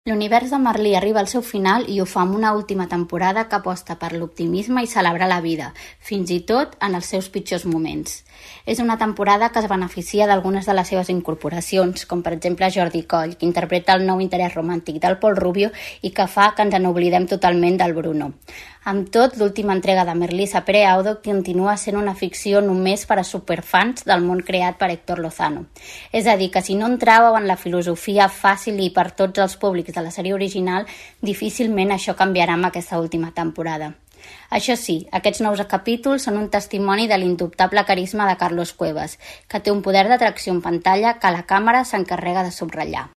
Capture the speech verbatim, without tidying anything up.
L'univers de Merlí arriba al seu final i ho fa amb una última temporada que aposta per l'optimisme i celebrar la vida, fins i tot en els seus pitjors moments. És una temporada que es beneficia d'algunes de les seves incorporacions, com per exemple Jordi Coll, que interpreta el nou interès romàntic del Pol Rubio i que fa que ens n'oblidem totalment del Bruno. Amb tot, l'última entrega de Merlí Sapere Aude continua sent una ficció només per a superfans del món creat per Héctor Lozano. És a dir, que si no entràveu en la filosofia fàcil i per tots els públics de la sèrie original, difícilment això canviarà amb aquesta última temporada. Això sí, aquests nous capítols són un testimoni de l'indubtable carisma de Carlos Cuevas, que té un poder d'atracció en pantalla que la càmera s'encarrega de subratllar.